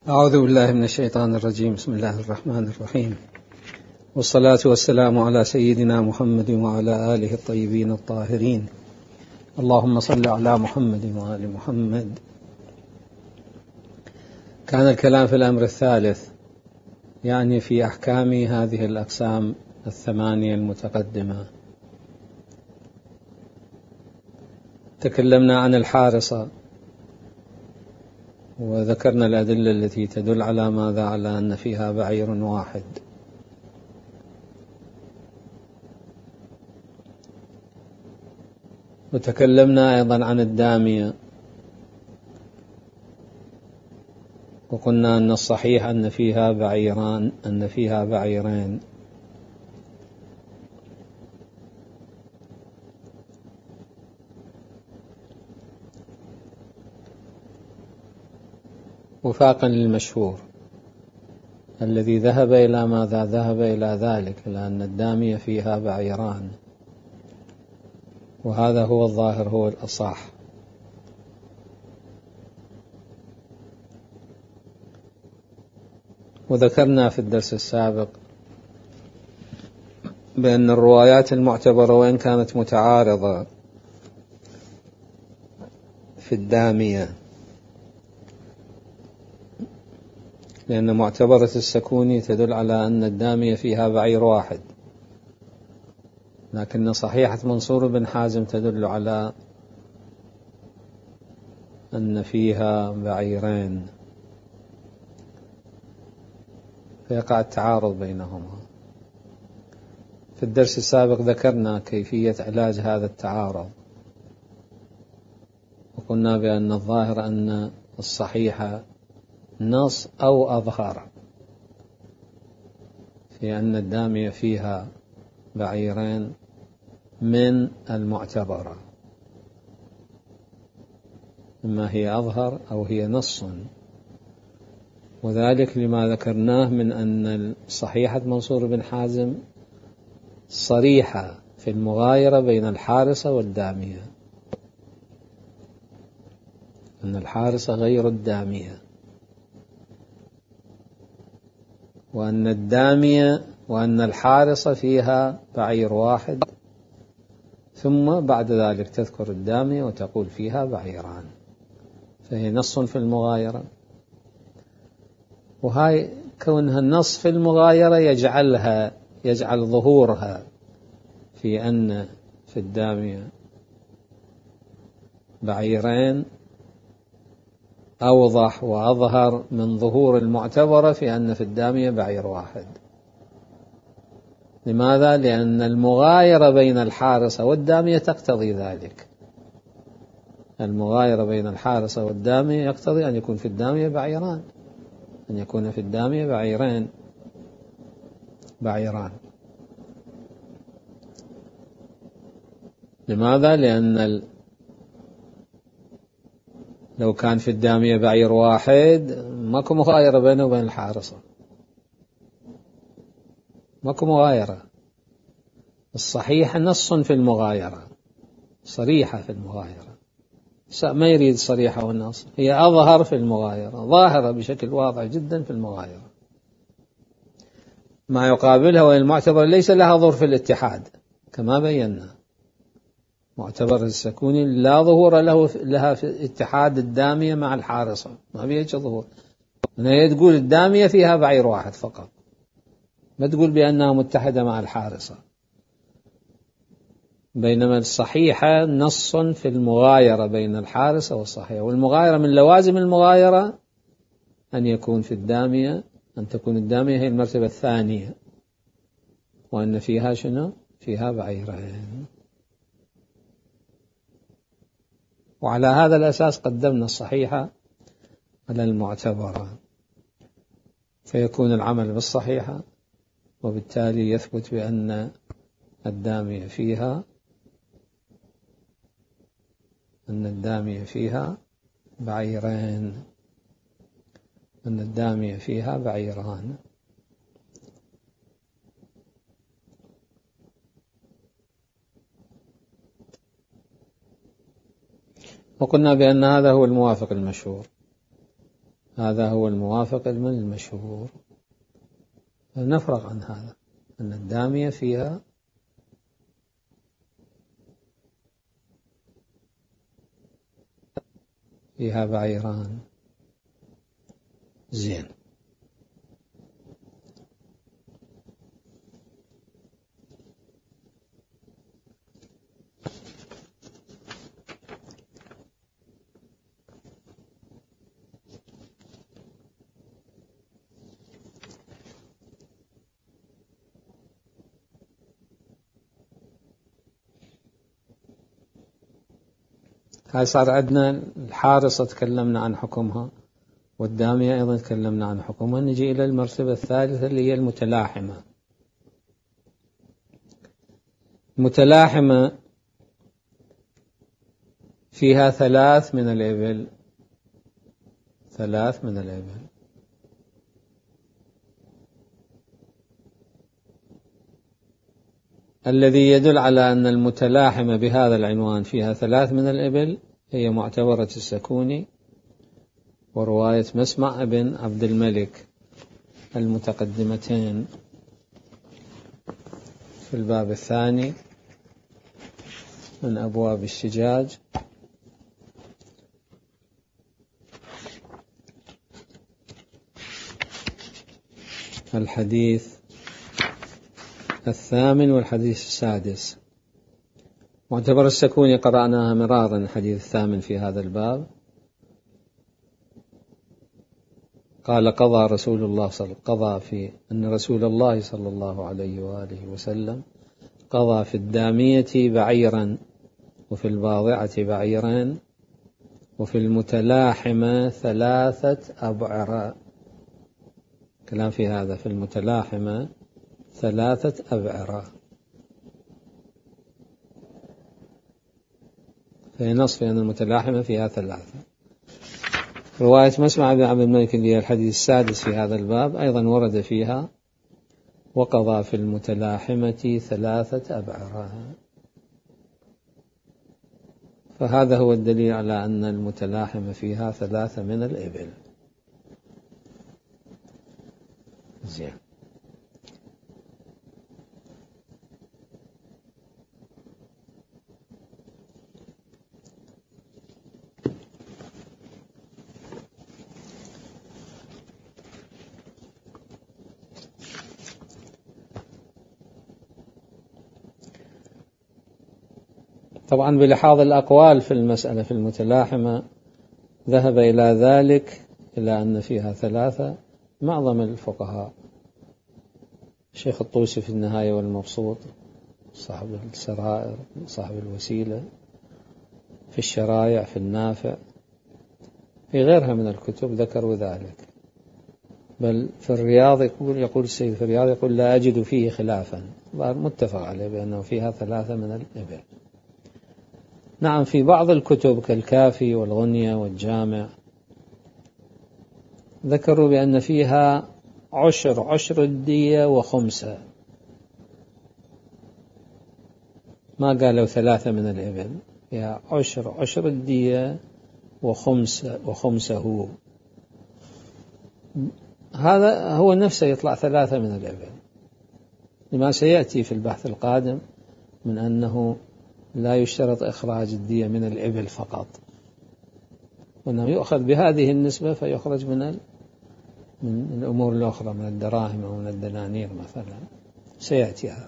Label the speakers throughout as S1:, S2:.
S1: أعوذ بالله من الشيطان الرجيم. بسم الله الرحمن الرحيم، والصلاة والسلام على سيدنا محمد وعلى آله الطيبين الطاهرين. اللهم صل على محمد وآل محمد. كان الكلام في الأمر الثالث، يعني في أحكام هذه الأقسام الثمانية المتقدمة. تكلمنا عن الحارصة وذكرنا الأدلة التي تدل على ماذا؟ على أن فيها بعير واحد. وتكلمنا أيضا عن الدامية، وقلنا أن الصحيح أن فيها بعيرين. وفاقا للمشهور الذي ذهب إلى ماذا؟ ذهب إلى ذلك، لأن الدامية فيها بعيران، وهذا هو الظاهر، هو الأصح. وذكرنا في الدرس السابق بأن الروايات المعتبرة وإن كانت متعارضة في الدامية، لأن معتبرة السكوني تدل على أن الدامية فيها بعير واحد، لكن صحيحة منصور بن حازم تدل على أن فيها بعيرين، فيقع التعارض بينهما. في الدرس السابق ذكرنا كيفية علاج هذا التعارض، وقلنا بأن الظاهر أن الصحيح نص أو أظهر في أن الدامية فيها بعيرين من المعتبرة، إما هي أظهر أو هي نص، وذلك لما ذكرناه من أن صحيحة منصور بن حازم صريحة في المغايرة بين الحارصة والدامية، أن الحارصة غير الدامية، وأن الحارصة فيها بعير واحد، ثم بعد ذلك تذكر الدامية وتقول فيها بعيران، فهي نص في المغايرة. وهاي كونها النص في المغايرة يجعل ظهورها في أن في الدامية بعيرين أوضح وأظهر من ظهور المعتبرة في أن في الدامية بعير واحد. لماذا؟ لأن المغايرة بين الحارصة والدامية تقتضي ذلك. المغايرة بين الحارصة والدامية يقتضي أن يكون في الدامية بعيران، أن يكون في الدامية بعيران. لماذا؟ لأن لو كان في الدامية بعير واحد ماكو مغايرة بينه وبين الحارصة، ماكو مغايرة. الصحيح نص في المغايرة، صريحة في المغايرة، ما يريد صريحة والنص، هي أظهر في المغايرة، ظاهرة بشكل واضح جدا في المغايرة. ما يقابلها وهي المعتبر ليس لها ظهور في الاتحاد، كما بينا معتبر السكوني لا ظهور لها في اتحاد الدامية مع الحارصة، ما بيجي ظهور. هي تقول الدامية فيها بعير واحد فقط، ما تقول بأنها متحدة مع الحارصة. بينما الصحيحة نص في المغايرة بين الحارصة والصحيحة، والمغايرة من لوازم المغايرة أن تكون الدامية هي المرتبة الثانية، وأن فيها شنو؟ فيها بعيرين. وعلى هذا الأساس قدمنا الصحيحة على المعتبرة، فيكون العمل بالصحيحة، وبالتالي يثبت بأن الدامية فيها بعيرين، أن الدامية فيها بعيران. وقلنا بأن هذا هو الموافق المشهور، هذا هو الموافق من المشهور. نفرغ عن هذا، أن الدامية فيها بعيران. زين. هاي صار عندنا الحارصة تكلمنا عن حكمها، والدامية أيضا تكلمنا عن حكمها. نجي إلى المرتبة الثالثة اللي هي المتلاحمة. المتلاحمة فيها 3 من الإبل. 3 من الإبل. الذي يدل على أن المتلاحمة بهذا العنوان فيها 3 من الإبل هي معتبرة السكوني ورواية مسمع بن عبد الملك المتقدمتين في الباب الثاني من أبواب الشجاج، الحديث 8 والحديث 6. معتبر السكوني قرأناها مرارا، الحديث 8 في هذا الباب. قال قضى في أن رسول الله صلى الله عليه وآله وسلم قضى في الدامية بعيرا، وفي الباضعة بعيران، وفي المتلاحمة 3 أبعرة. كلام في هذا، في المتلاحمة 3 أبعرة. في نص في أن المتلاحمة فيها 3. رواية مسمع بن عبد الملك اللي هي الحديث 6 في هذا الباب أيضا ورد فيها وقضى في المتلاحمة 3 أبعرة. فهذا هو الدليل على أن المتلاحمة فيها 3 من الإبل. زين. طبعا بلحاظ الأقوال في المسألة في المتلاحمة ذهب إلى ذلك، إلى أن فيها 3 معظم الفقهاء. الشيخ الطوسي في النهاية والمبسوط، صاحب السرائر، صاحب الوسيلة، في الشرايع، في النافع، في غيرها من الكتب ذكروا ذلك. بل في الرياض يقول السيد في الرياض يقول لا أجد فيه خلافا، متفق عليه بأنه فيها 3 من الإبل. نعم، في بعض الكتب كالكافي والغنية والجامع ذكروا بأن فيها عشر الدية وخمسة، ما قالوا 3 من الإبل، فيها عشر الدية وخمسه. هذا هو نفسه يطلع 3 من الإبل، لما سيأتي في البحث القادم من أنه لا يشترط إخراج الدية من الإبل فقط، وأنه يؤخذ بهذه النسبة فيخرج من الأمور الأخرى، من الدراهم أو من الدنانير مثلا. سيأتي هذا.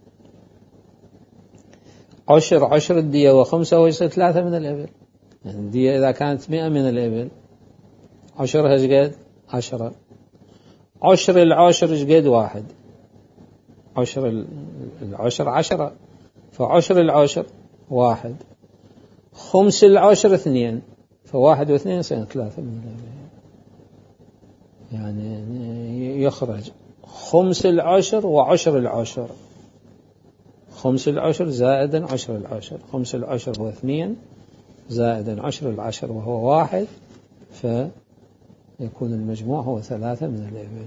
S1: عشر الدية وخمسة ويصير 3 من الإبل. يعني الدية إذا كانت 100 من الإبل، عشرها شقد 10. عشر العشر شقد 1. عشر العشر 10، فعشر العشر 1. خمس العشر 2، فواحد و2 يصير 3 من الإبل. يعني يخرج خمس العشر وعشر العشر. خمس العشر زائدا عشر العشر، خمس العشر هو 2 زائدا عشر العشر وهو 1، فيكون المجموع هو 3 من الإبل.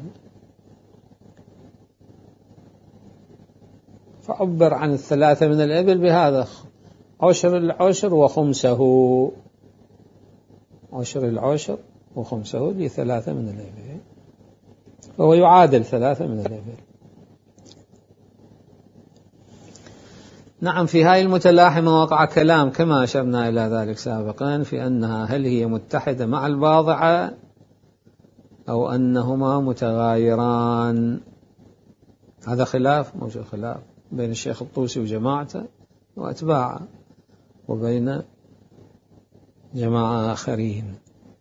S1: فعبر عن 3 من الإبل بهذا: عشر العشر وخمسه. عشر العشر وخمسه ل3 من الإبل، وهو يعادل 3 من الإبل. نعم، في هاي المتلاحمة وقع كلام كما أشرنا إلى ذلك سابقا في أنها هل هي متحدة مع الباضعة أو أنهما متغايران. هذا خلاف، موجود خلاف بين الشيخ الطوسي وجماعته وأتباعه وبين جماعة آخرين.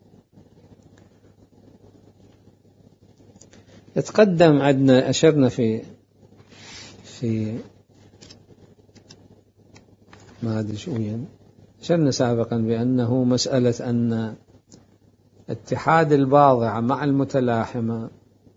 S1: يتقدم عندنا، أشرنا في ما أدري شو وين، أشرنا سابقا بأنه مسألة أن اتحاد الباضعة مع المتلاحمة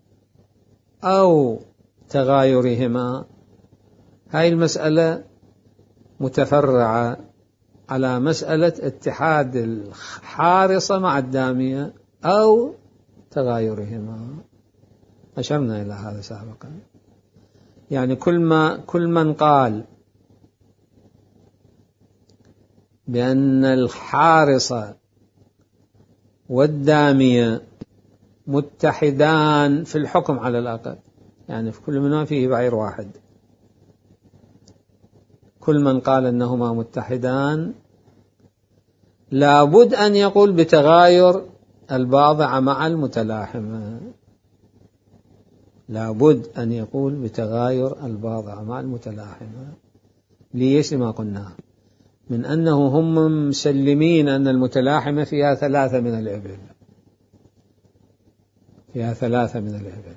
S1: أو تغايرهما، هاي المسألة متفرعة على مسألة اتحاد الحارصة مع الدامية أو تغايرهما. أشرنا إلى هذا سابقا. يعني كل من قال بأن الحارصة والدامية متحدان في الحكم على الأقل، يعني في كل منهم فيه بعير واحد، كل من قال أنهما متحدان لابد أن يقول بتغاير الباضعة مع المتلاحمة، لابد أن يقول بتغاير الباضعة مع المتلاحمة. ليش؟ لما قلناه من أنه هم مسلمين أن المتلاحمة فيها 3 من الإبل، فيها 3 من الإبل.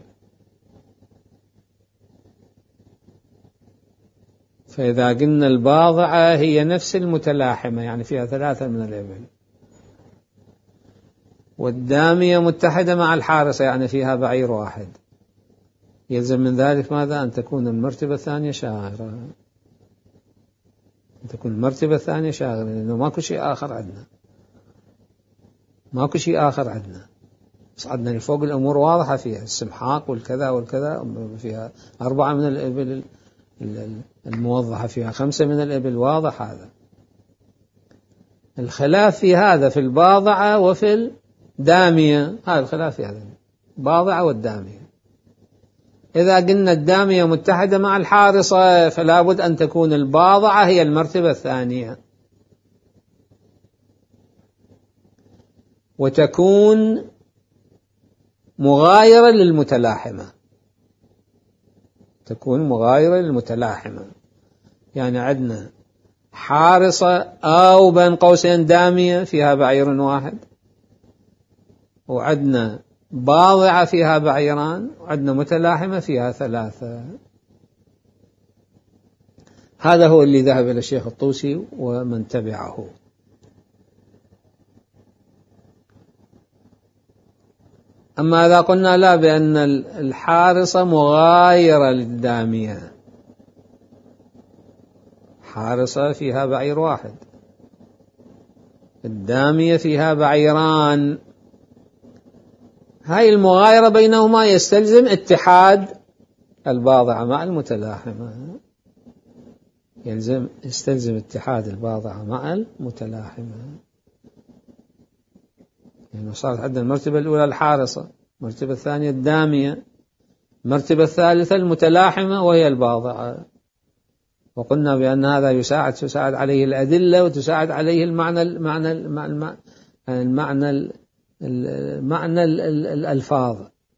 S1: فإذا قلنا الباضعة هي نفس المتلاحمة يعني فيها 3 من الإبل، والدامية متحدة مع الحارسة يعني فيها بعير واحد، يلزم من ذلك ماذا؟ أن تكون المرتبة الثانية شاغرة، أن تكون المرتبة الثانية شاغرة، لأنه ماكو شيء آخر عندنا، ماكو شيء آخر عندنا. صعدنا لفوق الأمور واضحة فيها السمحاق والكذا والكذا، فيها 4 من الإبل الموضحة، فيها 5 من الإبل، واضح هذا. الخلاف في هذا في الباضعة وفي الدامية، هذا الخلاف في هذا الباضعة والدامية. إذا قلنا الدامية متحدة مع الحارصة فلا بد أن تكون الباضعة هي المرتبة الثانية، وتكون مغايرة للمتلاحمة، تكون مغايرة للمتلاحمة. يعني عندنا حارصة أو بين قوسين دامية فيها بعير واحد، وعندنا باضعة فيها بعيران، وعندنا متلاحمة فيها 3. هذا هو اللي ذهب إلى الشيخ الطوسي ومن تبعه. أما إذا قلنا لا، بأن الحارصة مغايرة للدامية، حارصة فيها بعير واحد، الدامية فيها بعيران، هاي المغايرة بينهما يستلزم اتحاد الباضعة مع المتلاحمة، يستلزم اتحاد الباضعة مع المتلاحمة. يعني صارت عندنا المرتبة الأولى الحارصة، المرتبة الثانية الدامية، المرتبة الثالثة المتلاحمة وهي الباضعة. وقلنا بأن هذا تساعد عليه الأدلة، وتساعد عليه المعنى الألفاظ.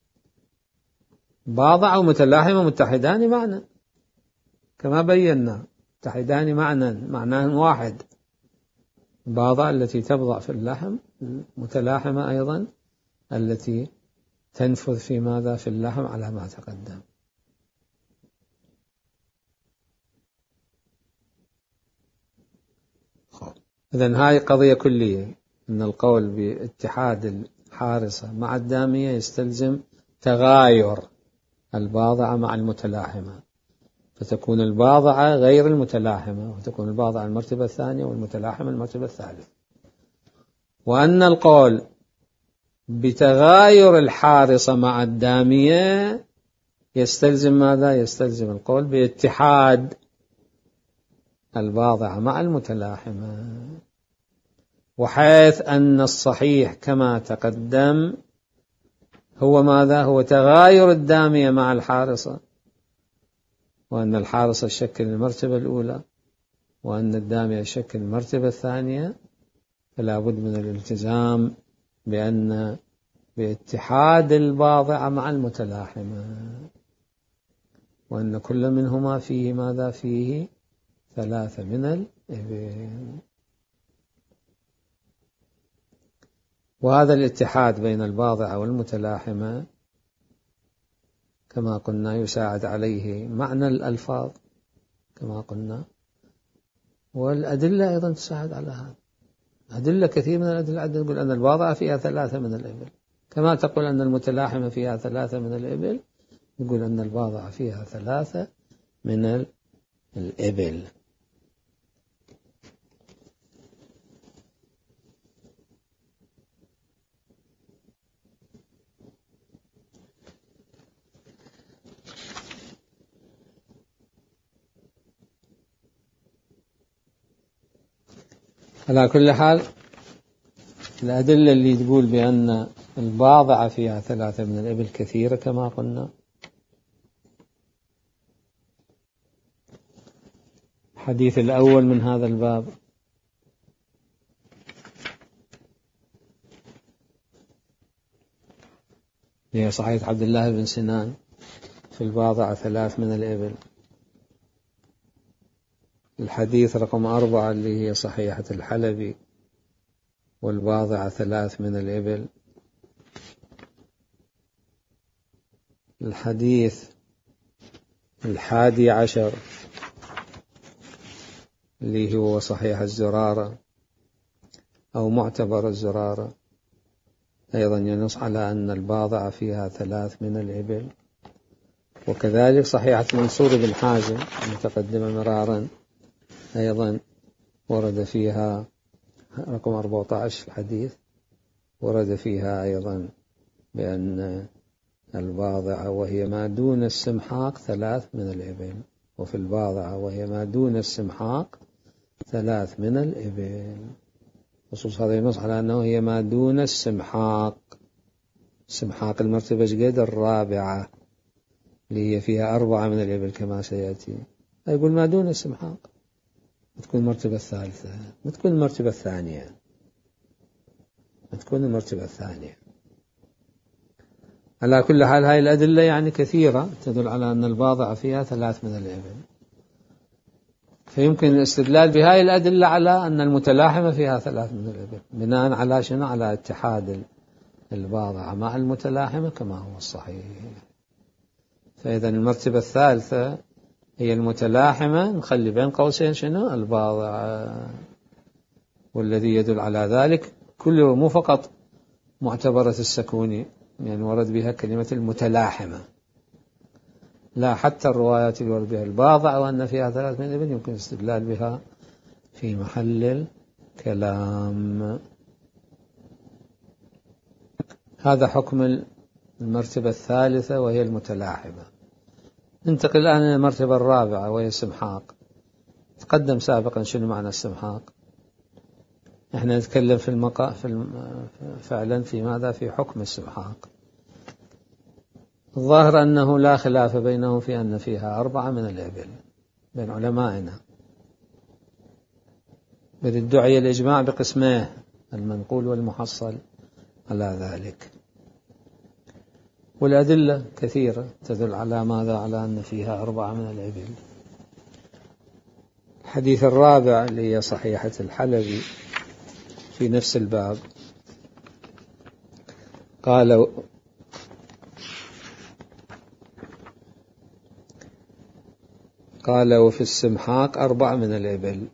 S1: باضعة ومتلاحمة متحدان معنى كما بينا، متحدان معنى واحد، باضعة التي تبضع في اللحم، متلاحمة أيضا التي تنفذ في ماذا؟ في اللحم، على ما تقدم. إذن هاي قضية كلية، أن القول باتحاد الحارصة مع الدامية يستلزم تغاير الباضعة مع المتلاحمة، فتكون الباضعة غير المتلاحمة، وتكون الباضعة المرتبة الثانية والمتلاحمة المرتبة الثالثة. وأن القول بتغاير الحارصة مع الدامية يستلزم ماذا؟ يستلزم القول باتحاد الباضعة مع المتلاحمة. وحيث أن الصحيح كما تقدم هو ماذا؟ هو تغاير الدامية مع الحارصة، وأن الحارصة تشكل المرتبة الأولى وأن الدامية تشكل المرتبة الثانية، فلا بد من الالتزام باتحاد الباضعة مع المتلاحمة، وأن كل منهما فيه ماذا؟ فيه 3 من الإبل. وهذا الاتحاد بين الباضعة والمتلاحمة كما قلنا يساعد عليه معنى الألفاظ كما قلنا، والأدلة أيضا تساعد على هذا. أدلة كثير من الأدلة تقول أن الباضعة فيها 3 من الإبل، كما تقول أن المتلاحمة فيها 3 من الإبل، يقول أن الباضعة فيها 3 من الإبل. على كل حال الأدلة اللي تقول بأن الباضعة فيها 3 من الإبل كثيرة كما قلنا. الحديث الأول من هذا الباب هي صحيح عبد الله بن سنان في الباضعة 3 من الإبل. الحديث رقم 4 اللي هي صحيحة الحلبي والباضعة 3 من الإبل. الحديث 11 اللي هو صحيح الزرارة أو معتبر الزرارة، أيضا ينص على أن الباضعة فيها 3 من الإبل. وكذلك صحيحة منصور بن حازم المتقدمة مرارا أيضا ورد فيها رقم 14 الحديث، ورد فيها أيضا بأن الباضعة وهي ما دون السمحاق 3 من الإبل، وفي الباضعة وهي ما دون السمحاق 3 من الإبل. خصوص هذا ينص على أنه هي ما دون السمحاق. السمحاق المرتبة قد الرابعة اللي هي فيها 4 من الإبل كما سيأتي، يقول ما دون السمحاق، تكون المرتبة الثالثة، ما تكون المرتبة الثانية، ما تكون المرتبة الثانية. على كل حال هاي الأدلة يعني كثيرة تدل على أن الباضعة فيها 3 من الإبل، فيمكن الاستدلال بهاي الأدلة على أن المتلاحمة فيها 3 من الإبل بناء على شنو؟ على اتحاد الباضعة مع المتلاحمة كما هو الصحيح. فإذا المرتبة الثالثة هي المتلاحمة، نخلي بين قوسين شنو؟ الباضعة. والذي يدل على ذلك كله مو فقط معتبرة السكوني يعني ورد بها كلمة المتلاحمة، لا حتى الروايات اللي ورد بها الباضعة وأن فيها 3 من الإبل يمكن الاستدلال بها في محل الكلام. هذا حكم المرتبة الثالثة وهي المتلاحمة. ننتقل الآن إلى المرتبة الرابعة وهي السمحاق. تقدم سابقا شنو معنى السمحاق. احنا نتكلم فعلا في ماذا؟ في حكم السمحاق. الظاهر أنه لا خلاف بينهم في أن فيها 4 من الإبل بين علمائنا، بل ادعي الإجماع بقسميه المنقول والمحصل على ذلك، والأدلة كثيرة تدل على ماذا؟ على أن فيها 4 من الإبل. الحديث الرابع اللي هي صحيحة الحلبي في نفس الباب قال وفي السمحاق 4 من الإبل.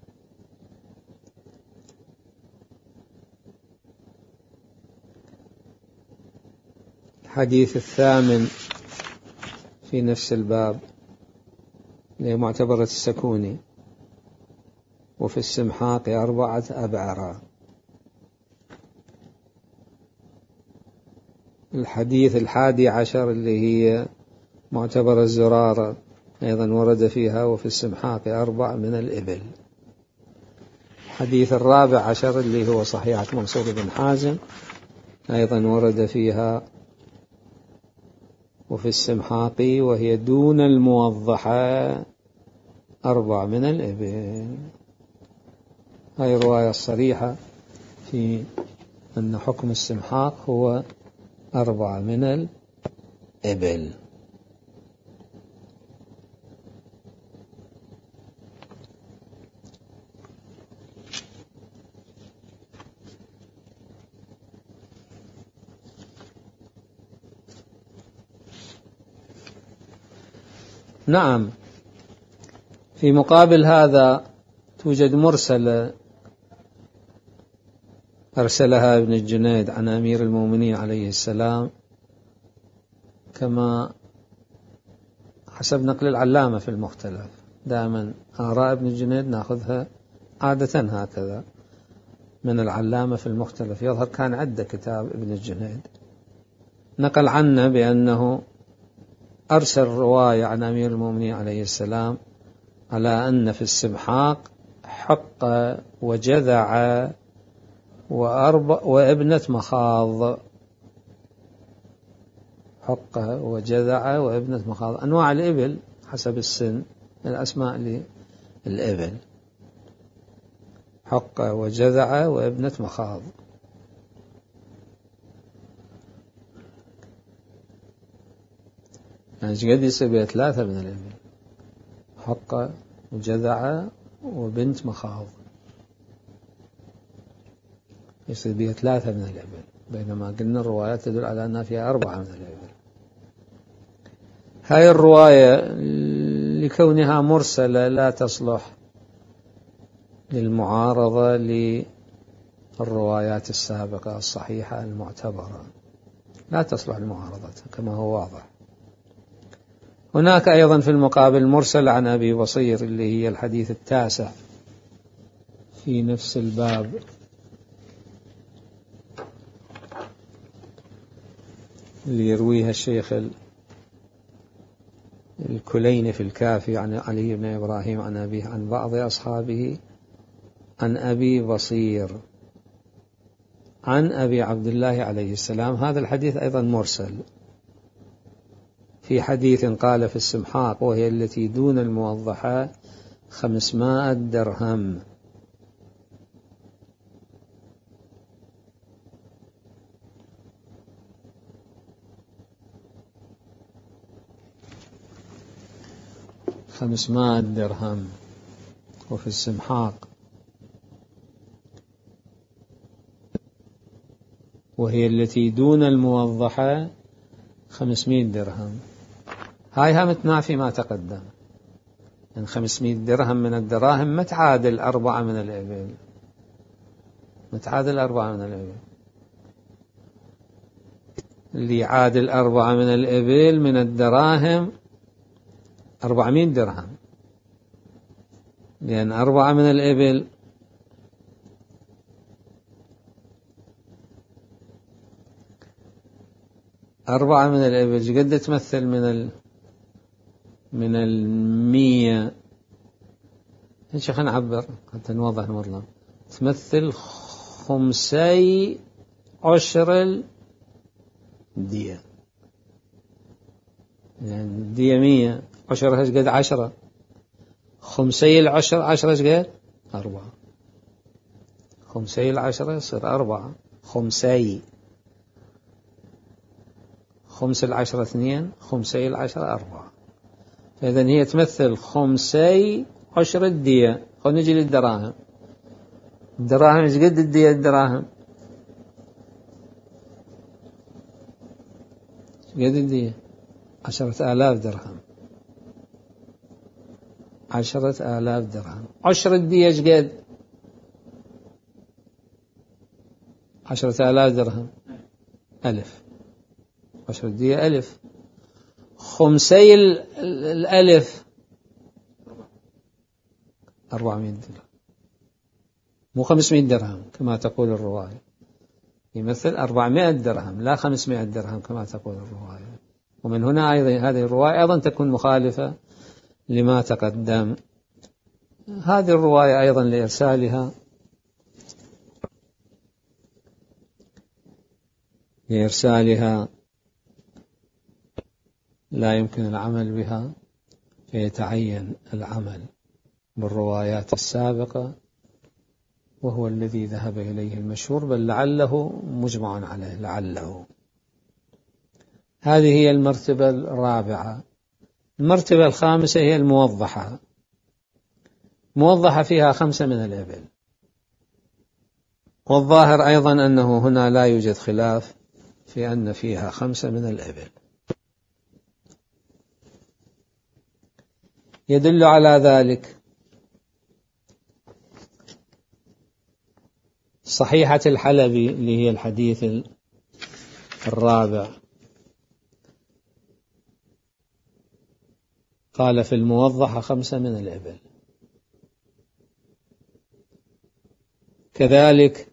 S1: الحديث الثامن في نفس الباب اللي معتبرة السكوني وفي السمحاق 4 أبعرة. الحديث 11 اللي هي معتبرة الزرارة أيضا ورد فيها وفي السمحاق 4 من الإبل. الحديث الرابع عشر اللي هو صحيحة منصور بن حازم أيضا ورد فيها وفي السمحاقي وهي دون الموضحة 4 من الإبل. هاي الرواية الصريحة في أن حكم السمحاق هو 4 من الإبل. نعم، في مقابل هذا توجد مرسلة أرسلها ابن الجنيد عن أمير المؤمنين عليه السلام، كما حسب نقل العلامة في المختلف. دائما آراء ابن الجنيد نأخذها عادة هكذا من العلامة في المختلف. يظهر كان عنده كتاب ابن الجنيد نقل عنه بأنه أرسل رواية عن أمير المؤمنين عليه السلام على أن في السمحاق حق وجذع وابنة مخاض. حق وجذع وابنة مخاض أنواع الإبل حسب السن، الأسماء للإبل. حق وجذع وابنة مخاض. يعني قد يصير بها 3 من الإبل، حق وجذع وبنت مخاض، يصير بها 3 من الإبل، بينما قلنا الروايات تدل على أنها فيها 4 من الإبل. هاي الرواية لكونها مرسلة لا تصلح للمعارضة للروايات السابقة الصحيحة المعتبرة، لا تصلح لمعارضتها كما هو واضح. هناك أيضا في المقابل مرسل عن أبي بصير اللي هي الحديث التاسع في نفس الباب، اللي يرويها الشيخ الكليني في الكافي عن علي بن إبراهيم عن أبيه عن بعض أصحابه عن أبي بصير عن أبي عبد الله عليه السلام. هذا الحديث أيضا مرسل في حديث قال في السمحاق وهي التي دون الموضحة 500 درهم. وفي السمحاق وهي التي دون الموضحة 500 درهم. هاي هم تنافي ما تقدم، يعني 500 درهم من الدراهم ما تعادل 4 من الإبل، اللي يعادل 4 من الإبل من الدراهم 400 درهم، لأن 4 من الإبل قد تمثل من 100. ايش خلينا نعبر حتى نوضح المطلب. تمثل 5/10 الدية، يعني الدية 100 عشرها ايش قد 10، 5/10 10 ايش قد 4، 5/10 يصير 4، 5 العشرة 2، 5/10 4. فإذا هي تمثل 5/10 الدية. خلينا نجي للدراهم. الدراهم ايش قد الدية؟ الدراهم قد الدية 10,000 درهم. 10,000 درهم. 10 الدية ايش قد؟ 10,000 درهم 1000. 10 الدية 1000. 5 الألف 400 درهم، مو 500 درهم كما تقول الرواية. يمثل 400 درهم لا 500 درهم كما تقول الرواية. ومن هنا أيضا هذه الرواية أيضا تكون مخالفة لما تقدم. هذه الرواية أيضا لإرسالها لإرسالها لا يمكن العمل بها، فيتعين العمل بالروايات السابقة، وهو الذي ذهب إليه المشهور، بل لعله مجمع عليه، لعله. هذه هي المرتبة الرابعة. المرتبة الخامسة هي الموضحة. موضحة فيها 5 من الإبل، والظاهر أيضا أنه هنا لا يوجد خلاف في أن فيها 5 من الإبل. يدل على ذلك صحيحة الحلبي اللي هي الحديث الرابع، قال في الموضحة 5 من الإبل. كذلك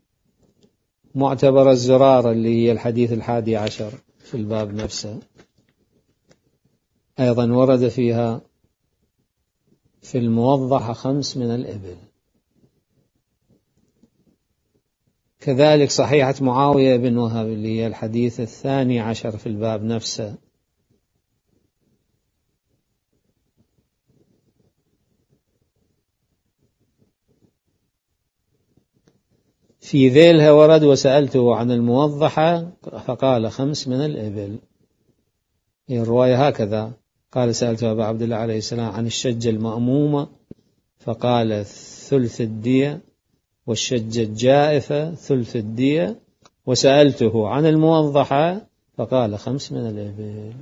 S1: معتبر الزرار اللي هي الحديث 11 في الباب نفسه، أيضا ورد فيها في الموضحة 5 من الإبل. كذلك صحيحة معاوية بن وهب اللي هي الحديث 12 في الباب نفسه، في ذيلها ورد وسألته عن الموضحة فقال 5 من الإبل. هي الرواية هكذا، قال سألته أبا عبد الله عليه السلام عن الشجة المأمومة فقال ثلث الدية، والشجة الجائفة ثلث الدية، وسألته عن الموضحة فقال 5 من الإبل.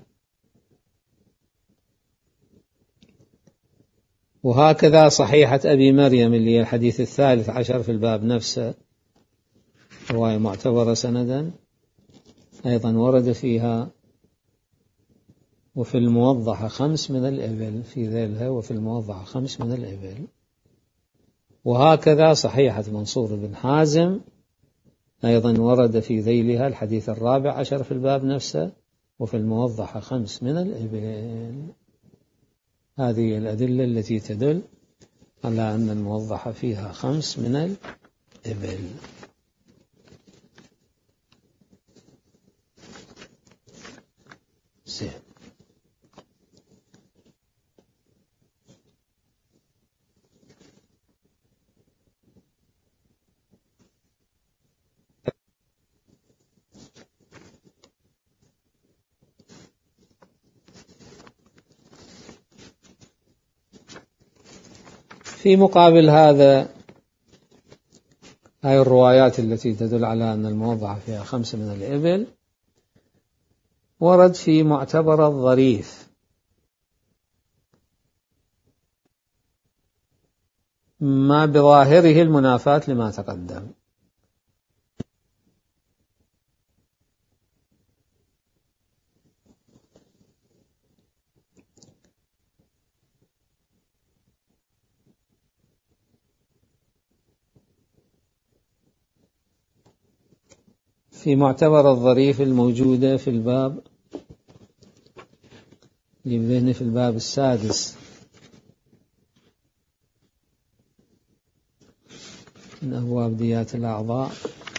S1: وهكذا صحيحة أبي مريم اللي هي الحديث 13 في الباب نفسه، رواية معتبرة سندا، أيضا ورد فيها وفي الموضحة 5 من الإبل، في ذيلها وفي الموضحة 5 من الإبل. وهكذا صحيحة منصور بن حازم أيضا ورد في ذيلها الحديث 14 في الباب نفسه، وفي الموضحة 5 من الإبل. هذه الأدلة التي تدل على أن الموضحة فيها 5 من الإبل. في مقابل هذا، هاي الروايات التي تدل على أن الموضحة فيها 5 من الإبل، ورد في معتبر الظريف ما بظاهره المنافاة لما تقدم. في معتبر الظريف الموجودة في الباب اللي في الباب السادس من أبواب ديات الأعضاء،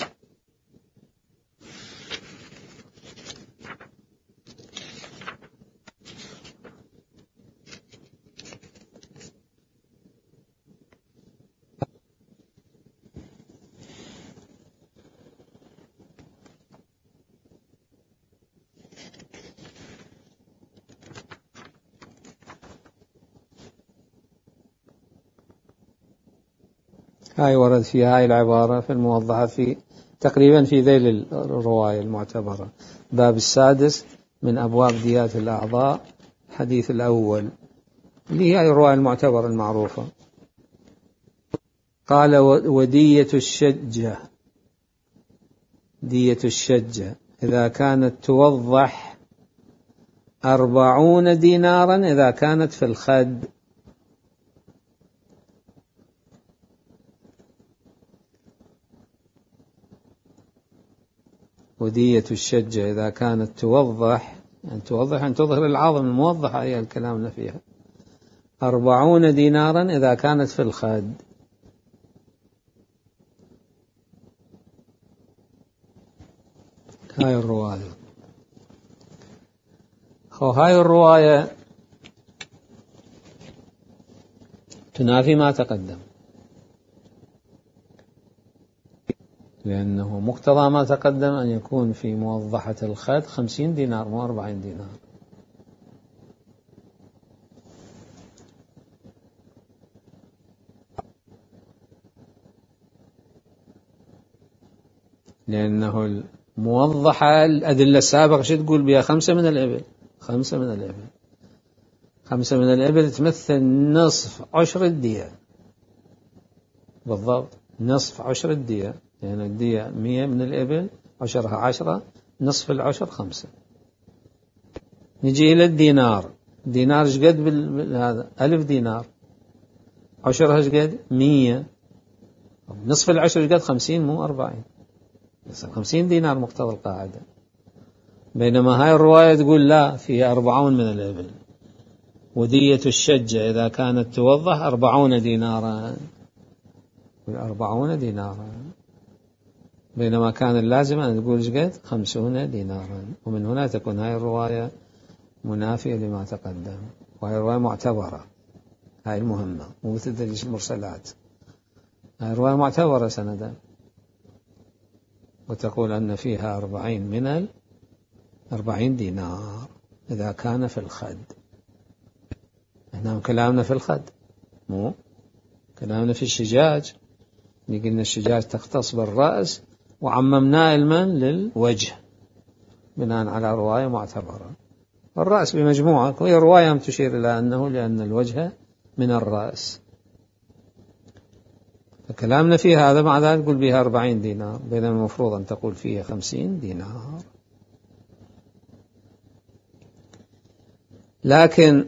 S1: هاي ورد في هاي العبارة في الموضحة في تقريبا في ذيل الرواية المعتبرة، باب السادس من أبواب ديات الأعضاء، الحديث الأول اللي هي الرواية المعتبرة المعروفة. قال ودية الشجة، دية الشجة إذا كانت توضح 40 دينارا إذا كانت في الخد. ودية الشجة إذا كانت توضح، يعني توضح أن تظهر العظم الموضحة، هي الكلام فيها 40 دينارا إذا كانت في الخد. هاي الرواية. هاي الرواية تنافي ما تقدم، لأنه مقتضى ما تقدم أن يكون في موضحة الخد 50 دينار مو 40 دينار. لأنه الموضحة الأدلة السابقة شو تقول بها؟ 5 من الإبل. 5 من الإبل، 5 من الإبل تمثل نصف عشر الدية بالضبط، نصف عشر الدية، يعني الدية 100 من الإبل، عشرها 10، نصف العشر 5. نجي إلى الدينار. دينار ايش قد هذا؟ 1000 دينار، عشرها ايش قد؟ 100. نصف العشر ايش قد؟ 50 مو 40. 50 دينار مقتضى القاعدة. بينما هاي الرواية تقول لا، فيها 40 من الإبل، ودية الشجة إذا كانت توضح 40 دينارا، 40 دينارا، بينما كان اللازم أن تقول ايش قد؟ 50 دينارا. ومن هنا تكون هاي الرواية منافية لما تقدم، وهي الرواية معتبرة. هاي المهمة، مو مثل المرسلات. هاي الرواية معتبرة سندا، وتقول أن فيها 40 من 40 دينار إذا كان في الخد. احنا كلامنا في الخد، مو كلامنا في الشجاج. قلنا الشجاج تختص بالرأس، وعممنا المن للوجه بناء على رواية معتبرة. الرأس بمجموعة، وهي رواية تشير إلى أنه لأن الوجه من الرأس. فكلامنا فيه هذا، مع ذلك تقول بها 40 دينار، بينما المفروض أن تقول فيها 50 دينار. لكن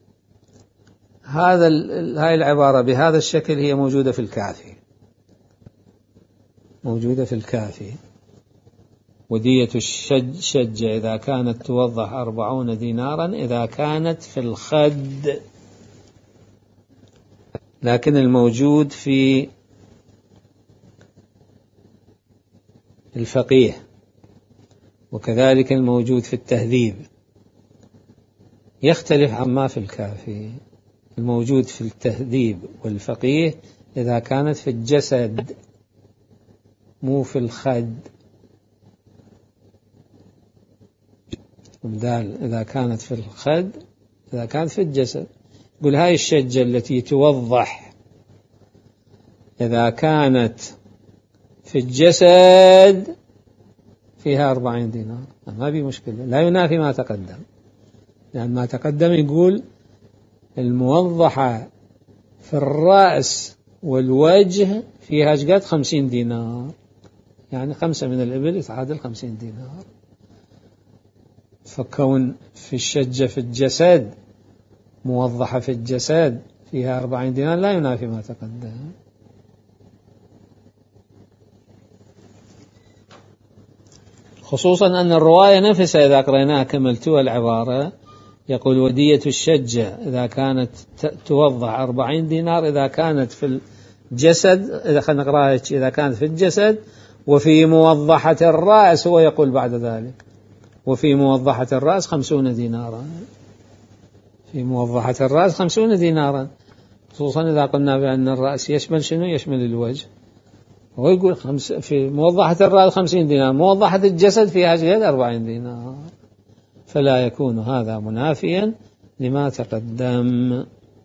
S1: هاي العبارة بهذا الشكل هي موجودة في الكافي، موجودة في الكافي. ودية الشجة إذا كانت توضح 40 دينارا إذا كانت في الخد. لكن الموجود في الفقيه وكذلك الموجود في التهذيب يختلف عما في الكافي. الموجود في التهذيب والفقيه إذا كانت في الجسد مو في الخد. بدال إذا كانت في الخد، إذا كانت في الجسد. قل هاي الشجة التي توضح إذا كانت في الجسد فيها 40 دينار، ما في مشكلة، لا ينافي ما تقدم. يعني ما تقدم يقول الموضحة في الرأس والوجه فيها قد 50 دينار، يعني 5 من الإبل تعادل 50 دينار. فكون في الشجة في الجسد موضحة في الجسد فيها 40 دينار لا ينافي ما تقدم. خصوصا أن الرواية نفسها إذا قرأناها كملتوها العبارة يقول ودية الشجة إذا كانت توضح 40 دينار إذا كانت في الجسد. إذا خلينا نقرأها إذا كانت في الجسد، وفي موضحة الرأس هو يقول بعد ذلك وفي موضحة الرأس 50 دينارا. في موضحة الرأس 50 دينارا، خصوصا إذا قلنا بأن الرأس يشمل شنو؟ يشمل الوجه. هو يقول في موضحة الرأس 50 دينار، موضحة الجسد فيها قد 40 دينار، فلا يكون هذا منافيا لما تقدم.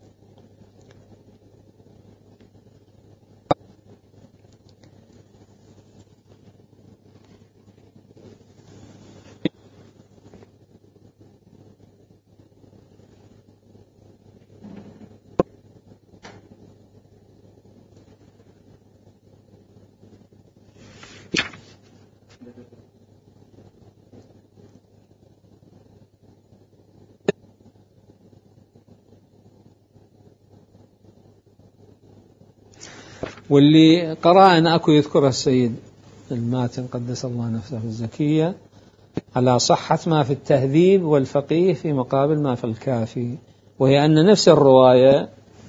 S1: واللي قرأنا أكو يذكرها السيد الماتن قدس الله نفسه الزكية على صحة ما في التهذيب والفقيه في مقابل ما في الكافي، وهي أن نفس الرواية،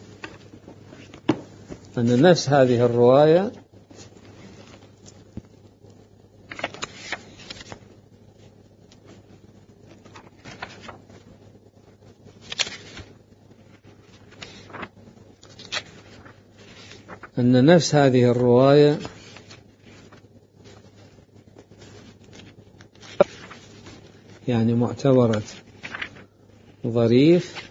S1: أن نفس هذه الرواية أن نفس هذه الرواية يعني معتبرة ظريف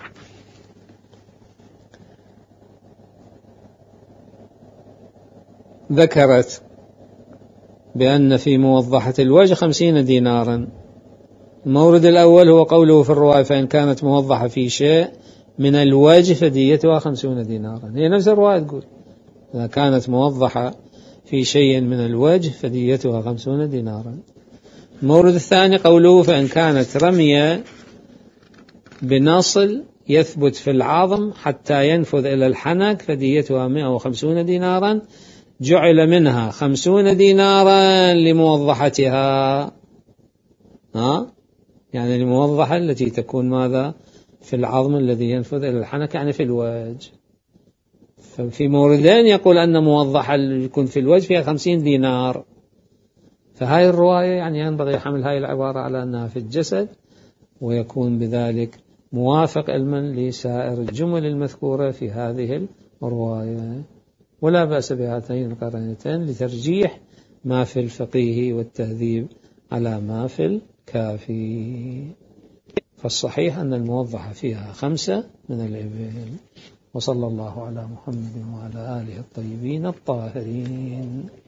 S1: ذكرت بأن في موضحة الوجه 50 دينارا. المورد الأول هو قوله في الرواية فإن كانت موضحة في شيء من الوجه فديتها 50 دينارا. هي نفس الرواية تقول إذا كانت موضحة في شيء من الوجه فديتها 50 دينارا. المورد الثاني قوله فإن كانت رمية بنصل يثبت في العظم حتى ينفذ إلى الحنك فديتها 150 دينارا، جعل منها 50 دينارا لموضحتها. يعني الموضحة التي تكون ماذا في العظم الذي ينفذ إلى الحنك، يعني في الوجه. ففي موردين يقول أن موضحة يكون في الوجه فيها 50 دينار. فهاي الرواية يعني ينبغي حمل هاي العبارة على أنها في الجسد، ويكون بذلك موافق علما لسائر الجمل المذكورة في هذه الرواية. ولا بأس بهاتين القرينتين لترجيح ما في الفقيه والتهذيب على ما في الكافي. فالصحيح أن الموضحة فيها 5 من الإبل. وصلى الله على محمد وعلى آله الطيبين الطاهرين.